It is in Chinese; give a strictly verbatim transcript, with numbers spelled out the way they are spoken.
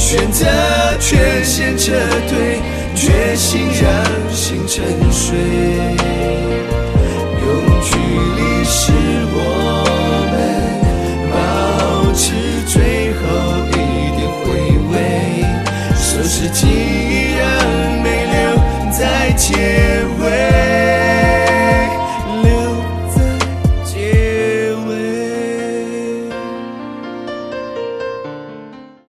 选择却先撤退，决心让心沉睡。用距离使我们保持最后一点回味，收拾记忆，让泪流在结尾。